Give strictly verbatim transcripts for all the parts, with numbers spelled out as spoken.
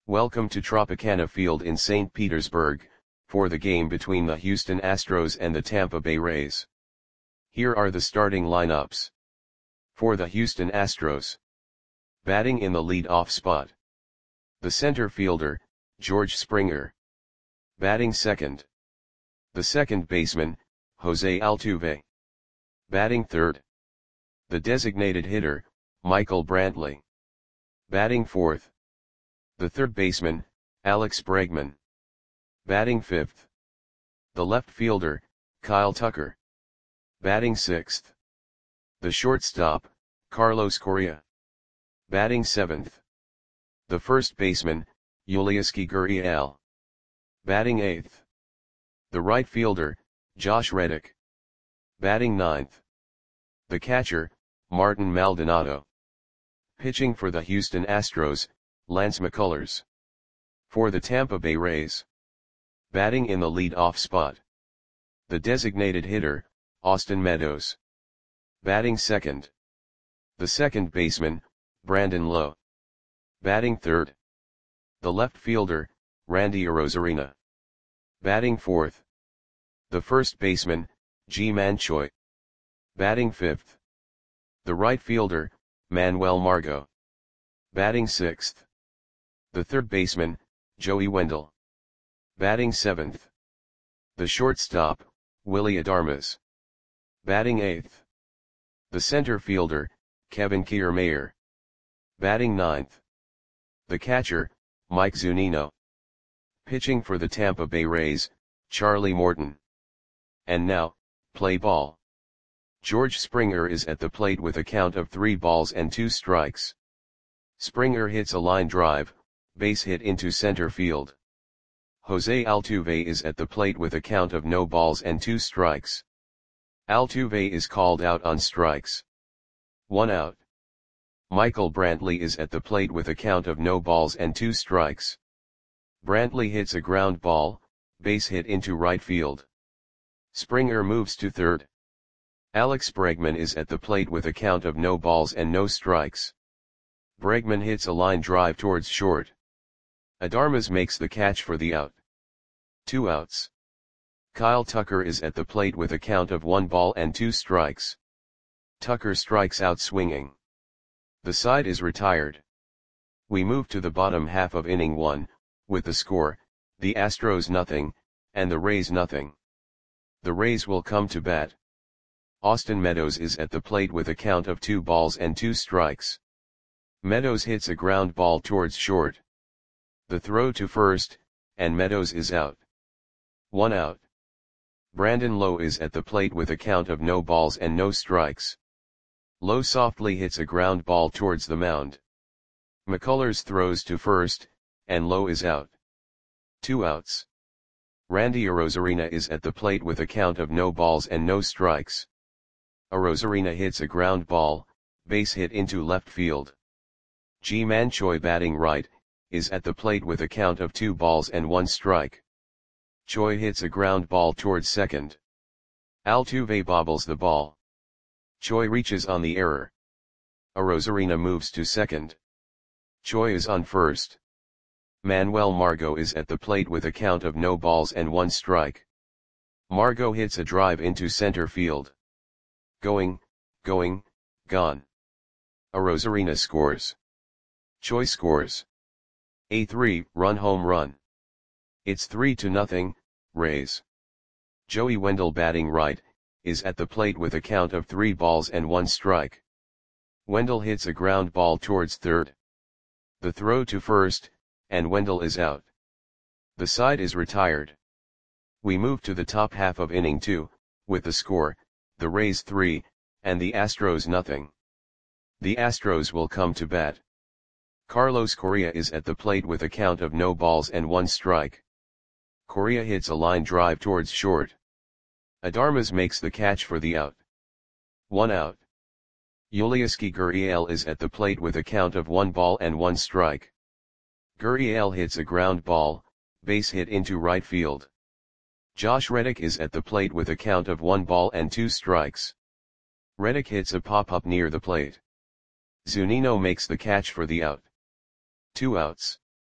Welcome to Tropicana Field in Saint Petersburg, for the game between the Houston Astros and the Tampa Bay Rays. Here are the starting lineups. For the Houston Astros. Batting in the lead-off spot. The center fielder, George Springer. Batting second. The second baseman, Jose Altuve. Batting third. The designated hitter, Michael Brantley. Batting fourth. The third baseman, Alex Bregman. Batting fifth. The left fielder, Kyle Tucker. Batting sixth. The shortstop, Carlos Correa. Batting seventh. The first baseman, Yulieski Gurriel. Batting eighth. The right fielder, Josh Reddick. Batting ninth. The catcher, Martin Maldonado. Pitching for the Houston Astros, Lance McCullers. For the Tampa Bay Rays. Batting in the lead-off spot. The designated hitter, Austin Meadows. Batting second. The second baseman, Brandon Lowe. Batting third. The left fielder, Randy Arozarena. Batting fourth. The first baseman, Ji-Man Choi. Batting fifth. The right fielder, Manuel Margot. Batting sixth. The third baseman, Joey Wendle. Batting seventh. The shortstop, Willy Adames. Batting eighth. The center fielder, Kevin Kiermaier. Batting ninth. The catcher, Mike Zunino. Pitching for the Tampa Bay Rays, Charlie Morton. And now, play ball. George Springer is at the plate with a count of three balls and two strikes. Springer hits a line drive, base hit into center field. Jose Altuve is at the plate with a count of no balls and two strikes. Altuve is called out on strikes. One out. Michael Brantley is at the plate with a count of no balls and two strikes. Brantley hits a ground ball, base hit into right field. Springer moves to third. Alex Bregman is at the plate with a count of no balls and no strikes. Bregman hits a line drive towards short. Adames makes the catch for the out. Two outs. Kyle Tucker is at the plate with a count of one ball and two strikes. Tucker strikes out swinging. The side is retired. We move to the bottom half of inning one, with the score, the Astros nothing, and the Rays nothing. The Rays will come to bat. Austin Meadows is at the plate with a count of two balls and two strikes. Meadows hits a ground ball towards short. The throw to first, and Meadows is out. One out. Brandon Lowe is at the plate with a count of no balls and no strikes. Lowe softly hits a ground ball towards the mound. McCullers throws to first, and Lowe is out. Two outs. Randy Arozarena is at the plate with a count of no balls and no strikes. Arozarena hits a ground ball, base hit into left field. Ji-Man Choi, batting right, is at the plate with a count of two balls and one strike. Choi hits a ground ball towards second. Altuve bobbles the ball. Choi reaches on the error. Arozarena moves to second. Choi is on first. Manuel Margot is at the plate with a count of no balls and one strike. Margot hits a drive into center field. Going, going, gone. Arozarena scores. Choi scores. A three-run home run. It's three to nothing, Rays. Joey Wendle, batting right, is at the plate with a count of three balls and one strike. Wendle hits a ground ball towards third. The throw to first, and Wendle is out. The side is retired. We move to the top half of inning two, with the score, the Rays three, and the Astros nothing. The Astros will come to bat. Carlos Correa is at the plate with a count of no balls and one strike. Correa hits a line drive towards short. Adames makes the catch for the out. One out. Yulieski Gurriel is at the plate with a count of one ball and one strike. Gurriel hits a ground ball, base hit into right field. Josh Reddick is at the plate with a count of one ball and two strikes. Reddick hits a pop-up near the plate. Zunino makes the catch for the out. Two outs.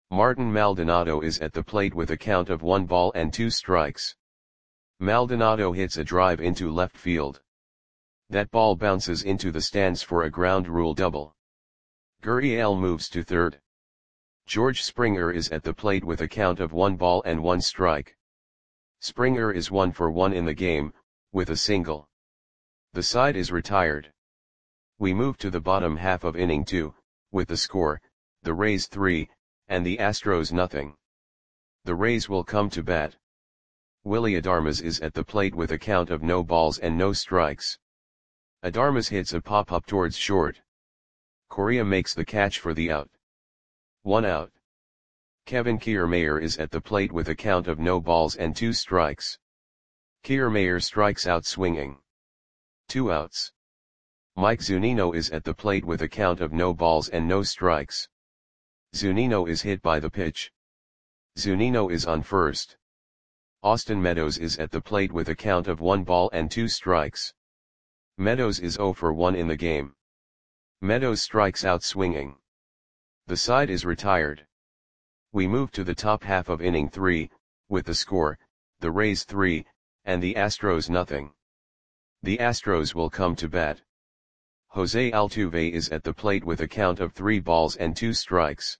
Martin Maldonado is at the plate with a count of one ball and two strikes. Maldonado hits a drive into left field. That ball bounces into the stands for a ground rule double. Gurriel moves to third. George Springer is at the plate with a count of one ball and one strike. Springer is one for one in the game, with a single. The side is retired. We move to the bottom half of inning two, with the score, the Rays three, and the Astros nothing. The Rays will come to bat. Willy Adames is at the plate with a count of no balls and no strikes. Adames hits a pop-up towards short. Correa makes the catch for the out. One out. Kevin Kiermaier is at the plate with a count of no balls and two strikes. Kiermaier strikes out swinging. Two outs. Mike Zunino is at the plate with a count of no balls and no strikes. Zunino is hit by the pitch. Zunino is on first. Austin Meadows is at the plate with a count of one ball and two strikes. Meadows is zero for one in the game. Meadows strikes out swinging. The side is retired. We move to the top half of inning three, with the score, the Rays three, and the Astros nothing. The Astros will come to bat. Jose Altuve is at the plate with a count of three balls and two strikes.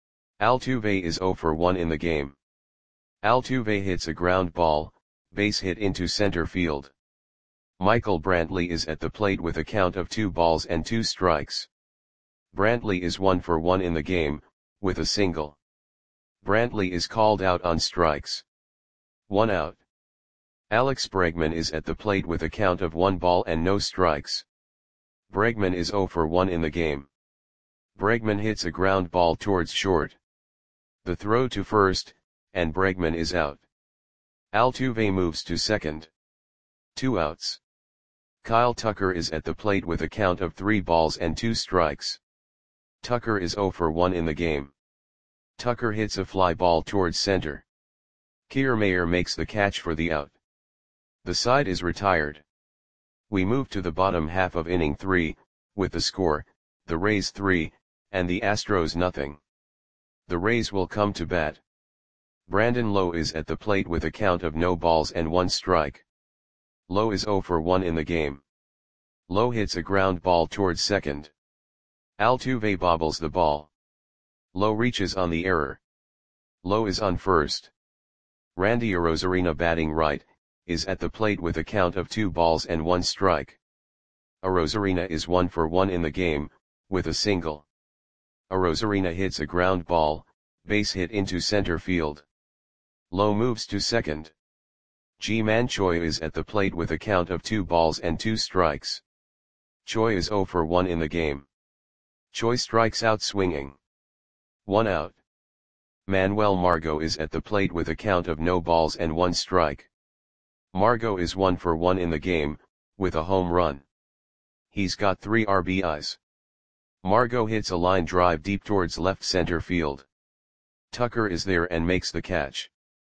Altuve is zero for one in the game. Altuve hits a ground ball, base hit into center field. Michael Brantley is at the plate with a count of two balls and two strikes. Brantley is one for one in the game, with a single. Brantley is called out on strikes. One out. Alex Bregman is at the plate with a count of one ball and no strikes. Bregman is zero for one in the game. Bregman hits a ground ball towards short. The throw to first, and Bregman is out. Altuve moves to second. Two outs. Kyle Tucker is at the plate with a count of three balls and two strikes. Tucker is zero for one in the game. Tucker hits a fly ball towards center. Kiermaier makes the catch for the out. The side is retired. We move to the bottom half of inning three, with the score, the Rays three, and the Astros nothing. The Rays will come to bat. Brandon Lowe is at the plate with a count of no balls and one strike. Lowe is zero for one in the game. Lowe hits a ground ball towards second. Altuve bobbles the ball. Lowe reaches on the error. Lowe is on first. Randy Arozarena, batting right, is at the plate with a count of two balls and one strike. Arozarena is one for one in the game, with a single. Arozarena hits a ground ball, base hit into center field. Lowe moves to second. Ji-Man Choi is at the plate with a count of two balls and two strikes. Choi is zero for one in the game. Choi strikes out swinging. One out. Manuel Margot is at the plate with a count of no balls and one strike. Margot is one for one in the game, with a home run. He's got three R B Is. Margot hits a line drive deep towards left center field. Tucker is there and makes the catch.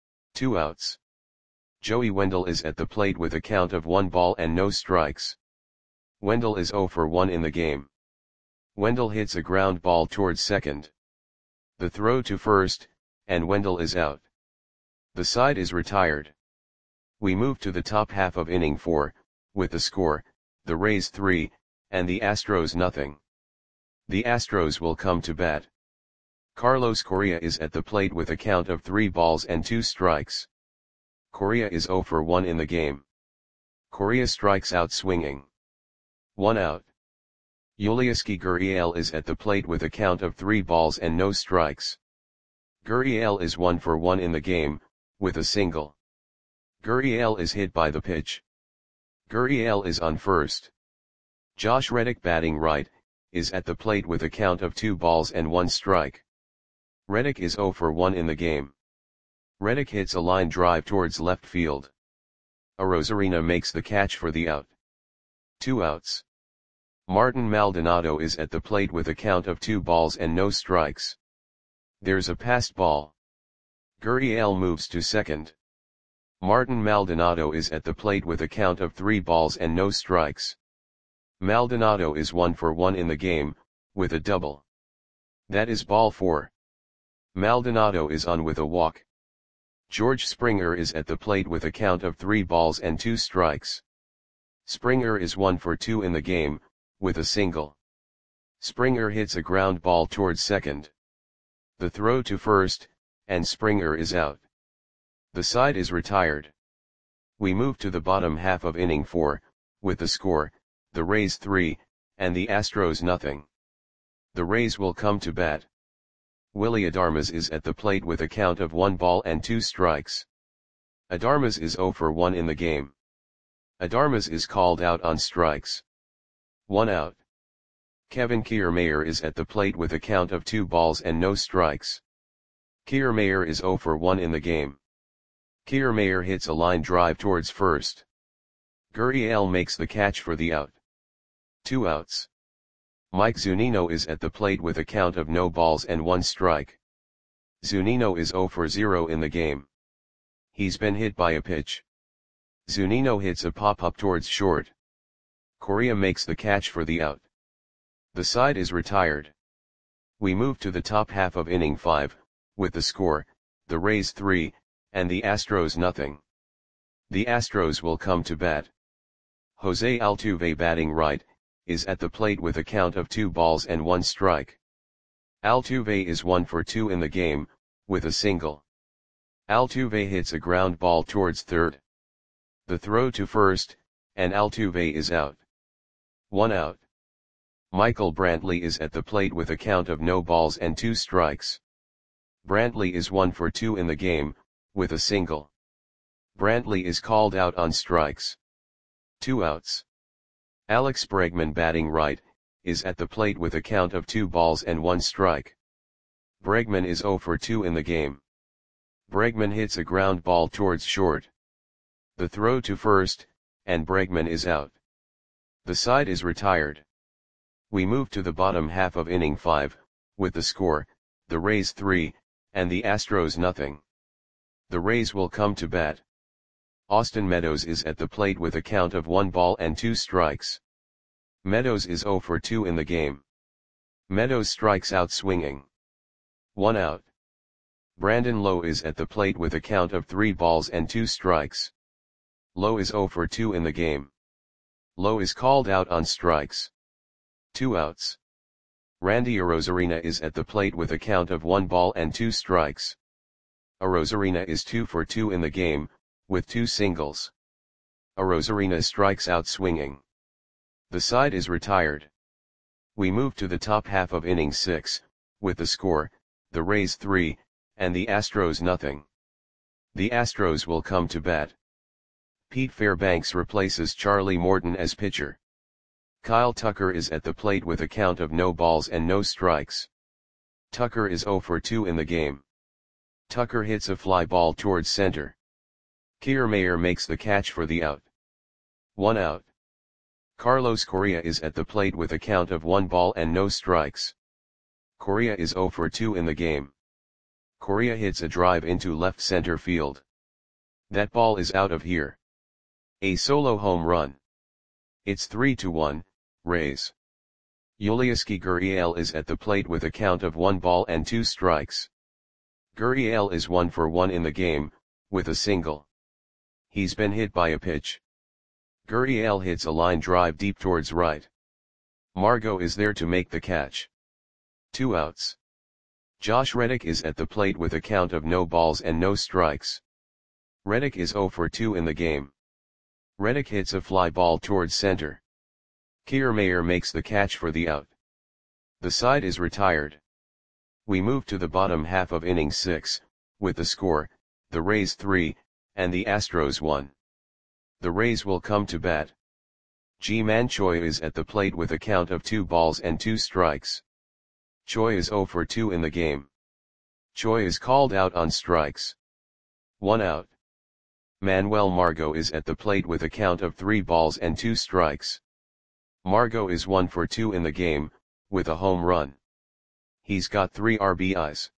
Two outs. Joey Wendell is at the plate with a count of one ball and no strikes. Wendell is zero for one in the game. Wendell hits a ground ball towards second. The throw to first, and Wendell is out. The side is retired. We move to the top half of inning four, with the score, the Rays three, and the Astros nothing. The Astros will come to bat. Carlos Correa is at the plate with a count of three balls and two strikes. Correa is zero for one in the game. Correa strikes out swinging. One out. Yulieski Gurriel is at the plate with a count of three balls and no strikes. Gurriel is one for one in the game, with a single. Gurriel is hit by the pitch. Gurriel is on first. Josh Reddick, batting right, is at the plate with a count of two balls and one strike. Reddick is zero for one in the game. Reddick hits a line drive towards left field. Arozarena makes the catch for the out. Two outs. Martin Maldonado is at the plate with a count of two balls and no strikes. There's a passed ball. Gurriel moves to second. Martin Maldonado is at the plate with a count of three balls and no strikes. Maldonado is one for one in the game, with a double. That is ball four. Maldonado is on with a walk. George Springer is at the plate with a count of three balls and two strikes. Springer is one for two in the game, with a single. Springer hits a ground ball towards second. The throw to first, and Springer is out. The side is retired. We move to the bottom half of inning four, with the score, the Rays three, and the Astros nothing. The Rays will come to bat. Willy Adames is at the plate with a count of one ball and two strikes. Adames is zero for one in the game. Adames is called out on strikes. One out. Kevin Kiermaier is at the plate with a count of two balls and no strikes. Kiermaier is zero for one in the game. Kiermaier hits a line drive towards first. Gurriel makes the catch for the out. Two outs. Mike Zunino is at the plate with a count of no balls and one strike. Zunino is zero for zero in the game. He's been hit by a pitch. Zunino hits a pop-up towards short. Correa makes the catch for the out. The side is retired. We move to the top half of inning five, with the score, the Rays three, and the Astros nothing. The Astros will come to bat. Jose Altuve, batting right, is at the plate with a count of two balls and one strike. Altuve is one for two in the game, with a single. Altuve hits a ground ball towards third. The throw to first, and Altuve is out. One out. Michael Brantley is at the plate with a count of no balls and two strikes. Brantley is one for two in the game, with a single. Brantley is called out on strikes. Two outs. Alex Bregman, batting right, is at the plate with a count of two balls and one strike. Bregman is zero for two in the game. Bregman hits a ground ball towards short. The throw to first, and Bregman is out. The side is retired. We move to the bottom half of inning five, with the score, the Rays three, and the Astros nothing. The Rays will come to bat. Austin Meadows is at the plate with a count of one ball and two strikes. Meadows is zero for two in the game. Meadows strikes out swinging. One out. Brandon Lowe is at the plate with a count of three balls and two strikes. Lowe is zero for two in the game. Lowe is called out on strikes. Two outs. Randy Arozarena is at the plate with a count of one ball and two strikes. Arozarena is two for two in the game, with two singles. Arozarena strikes out swinging. The side is retired. We move to the top half of inning six, with the score, the Rays three, and the Astros nothing. The Astros will come to bat. Pete Fairbanks replaces Charlie Morton as pitcher. Kyle Tucker is at the plate with a count of no balls and no strikes. Tucker is zero for two in the game. Tucker hits a fly ball towards center. Kiermaier makes the catch for the out. One out. Carlos Correa is at the plate with a count of one ball and no strikes. Correa is zero for two in the game. Correa hits a drive into left center field. That ball is out of here. A solo home run. It's three to one, Rays. Yulieski Gurriel is at the plate with a count of one ball and two strikes. Gurriel is one for one in the game, with a single. He's been hit by a pitch. Gurriel hits a line drive deep towards right. Margot is there to make the catch. Two outs. Josh Reddick is at the plate with a count of no balls and no strikes. Reddick is zero for two in the game. Reddick hits a fly ball towards center. Kiermaier makes the catch for the out. The side is retired. We move to the bottom half of inning six, with the score, the Rays three, and the Astros one. The Rays will come to bat. Ji-Man Choi is at the plate with a count of two balls and two strikes. Choi is zero for two in the game. Choi is called out on strikes. One out. Manuel Margot is at the plate with a count of three balls and two strikes. Margot is one for two in the game, with a home run. He's got three R B Is.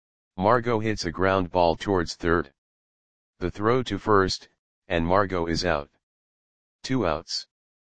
Margot hits a ground ball towards third. The throw to first, and Margot is out. Two outs.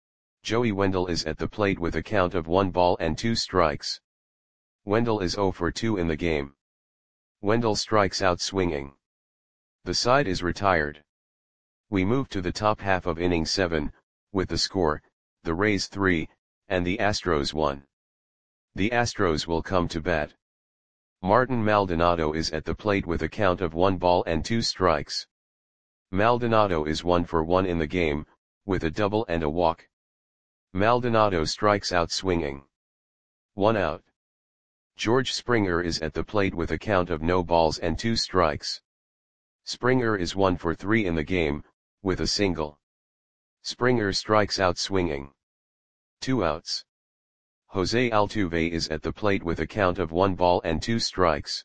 Joey Wendell is at the plate with a count of one ball and two strikes. Wendell is zero for two in the game. Wendell strikes out swinging. The side is retired. We move to the top half of inning seven, with the score, the Rays three, and the Astros one. The Astros will come to bat. Martin Maldonado is at the plate with a count of one ball and two strikes. Maldonado is one for one in the game, with a double and a walk. Maldonado strikes out swinging. One out. George Springer is at the plate with a count of no balls and two strikes. Springer is one for three in the game, with a single. Springer strikes out swinging. Two outs. Jose Altuve is at the plate with a count of one ball and two strikes.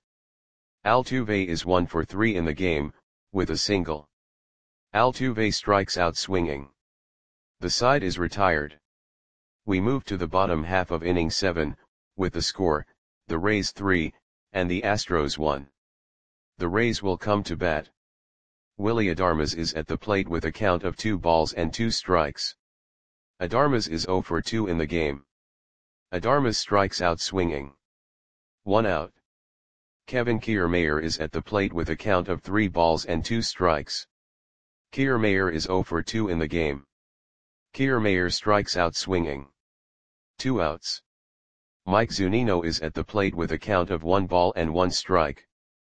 Altuve is one for three in the game, with a single. Altuve strikes out swinging. The side is retired. We move to the bottom half of inning seven, with the score, the Rays three, and the Astros one. The Rays will come to bat. Willy Adames is at the plate with a count of two balls and two strikes. Adames is zero for two in the game. Adames strikes out swinging. One out. Kevin Kiermaier is at the plate with a count of three balls and two strikes. Kiermaier is zero for two in the game. Kiermaier strikes out swinging. Two outs. Mike Zunino is at the plate with a count of one ball and one strike.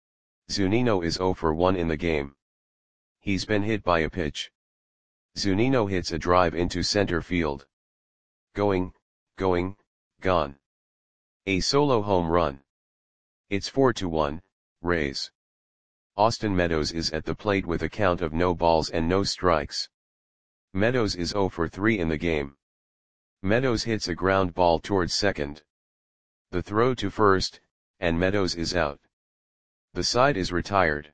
Zunino is zero for one in the game. He's been hit by a pitch. Zunino hits a drive into center field. Going, going, gone. A solo home run. It's four to one, Rays. Austin Meadows is at the plate with a count of no balls and no strikes. Meadows is zero for three in the game. Meadows hits a ground ball towards second. The throw to first, and Meadows is out. The side is retired.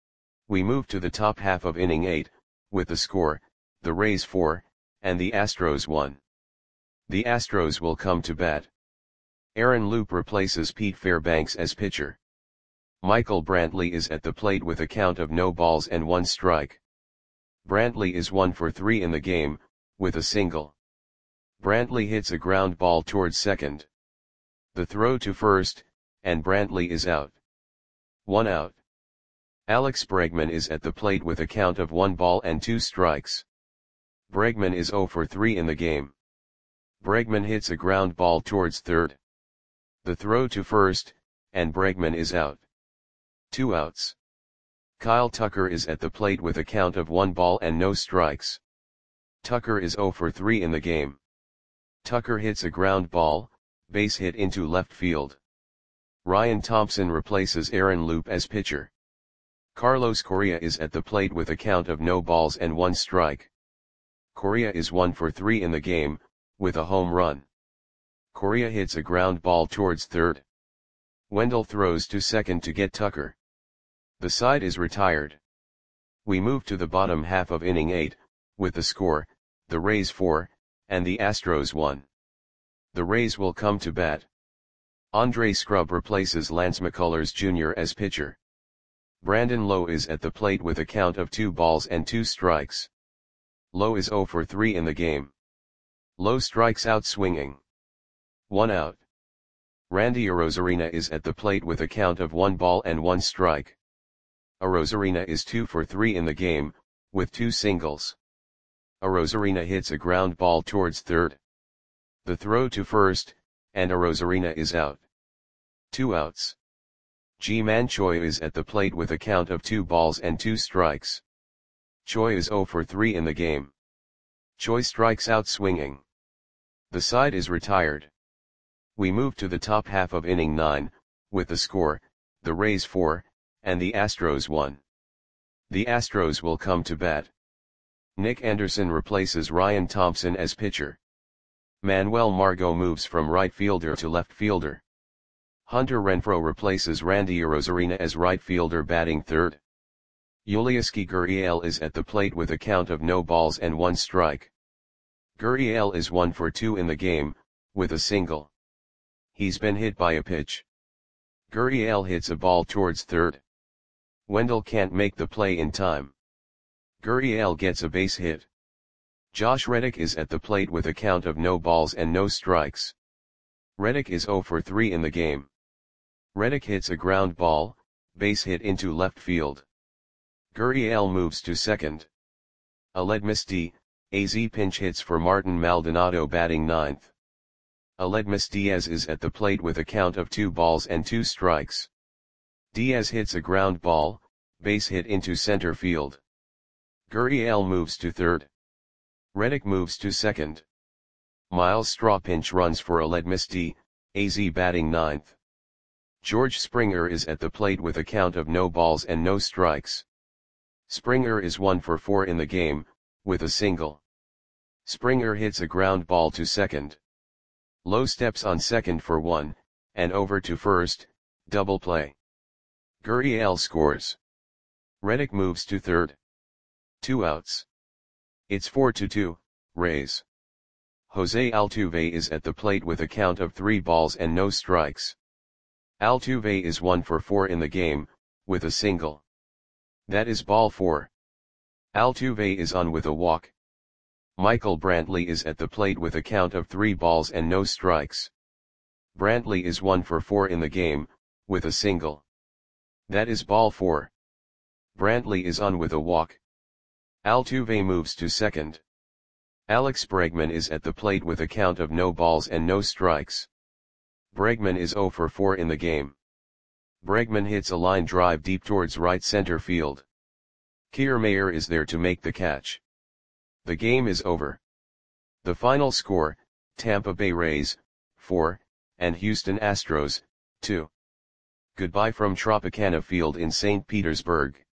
We move to the top half of inning eight, with the score, the Rays four, and the Astros one. The Astros will come to bat. Aaron Loup replaces Pete Fairbanks as pitcher. Michael Brantley is at the plate with a count of no balls and one strike. Brantley is one for three in the game, with a single. Brantley hits a ground ball towards second. The throw to first, and Brantley is out. One out. Alex Bregman is at the plate with a count of one ball and two strikes. Bregman is zero for three in the game. Bregman hits a ground ball towards third. The throw to first, and Bregman is out. Two outs. Kyle Tucker is at the plate with a count of one ball and no strikes. Tucker is zero for three in the game. Tucker hits a ground ball, base hit into left field. Ryan Thompson replaces Aaron Loup as pitcher. Carlos Correa is at the plate with a count of no balls and one strike. Correa is one for three in the game, with a home run. Correa hits a ground ball towards third. Wendell throws to second to get Tucker. The side is retired. We move to the bottom half of inning eight, with the score, the Rays four, and the Astros one. The Rays will come to bat. Andre Scrub replaces Lance McCullers Junior as pitcher. Brandon Lowe is at the plate with a count of two balls and two strikes. Lowe is zero for three in the game. Lowe strikes out swinging. One out. Randy Arozarena is at the plate with a count of one ball and one strike. Arozarena is two for three in the game, with two singles. Arozarena hits a ground ball towards third. The throw to first, and Arozarena is out. Two outs. Ji-Man Choi is at the plate with a count of two balls and two strikes. Choi is zero for three in the game. Choi strikes out swinging. The side is retired. We move to the top half of inning nine, with the score, the Rays four, and the Astros one. The Astros will come to bat. Nick Anderson replaces Ryan Thompson as pitcher. Manuel Margot moves from right fielder to left fielder. Hunter Renfroe replaces Randy Arozarena as right fielder batting third. Yulieski Gurriel is at the plate with a count of no balls and one strike. Gurriel is one for two in the game, with a single. He's been hit by a pitch. Gurriel hits a ball towards third. Wendell can't make the play in time. Gurriel gets a base hit. Josh Reddick is at the plate with a count of no balls and no strikes. Reddick is zero for three in the game. Reddick hits a ground ball, base hit into left field. Gurriel moves to second. Aledmys D, A Z pinch hits for Martin Maldonado batting ninth. Aledmys Diaz is at the plate with a count of two balls and two strikes. Diaz hits a ground ball, base hit into center field. Gurriel moves to third. Reddick moves to second. Miles Straw pinch runs for Aledmys D, A Z batting ninth. George Springer is at the plate with a count of no balls and no strikes. Springer is one for four in the game, with a single. Springer hits a ground ball to second. Lowe steps on second for one, and over to first, double play. Gurriel scores. Reddick moves to third. Two outs. It's four to two, Rays. Jose Altuve is at the plate with a count of three balls and no strikes. Altuve is one for four in the game, with a single. That is ball four. Altuve is on with a walk. Michael Brantley is at the plate with a count of three balls and no strikes. Brantley is one for four in the game, with a single. That is ball four. Brantley is on with a walk. Altuve moves to second. Alex Bregman is at the plate with a count of no balls and no strikes. Bregman is zero for four in the game. Bregman hits a line drive deep towards right center field. Kiermaier is there to make the catch. The game is over. The final score, Tampa Bay Rays, four, and Houston Astros, two. Goodbye from Tropicana Field in Saint Petersburg.